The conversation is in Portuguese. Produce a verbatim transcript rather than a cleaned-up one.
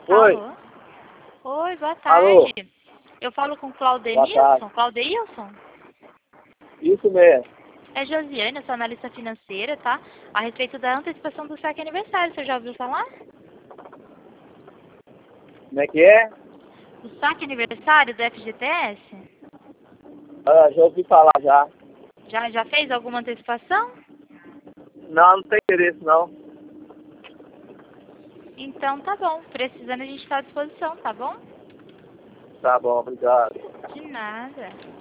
Oi. Alô? Oi, boa Alô. tarde. Eu falo com Claudenilson. Claudeilson? Isso mesmo. É Josiane, eu sou analista financeira, tá? A respeito da antecipação do saque aniversário, você já ouviu falar? Como é que é? O saque aniversário do F G T S? Ah, já ouvi falar já. Já, já fez alguma antecipação? Não, não tem interesse não. Então tá bom. Precisando a gente está à disposição, tá bom? Tá bom, obrigado. De nada.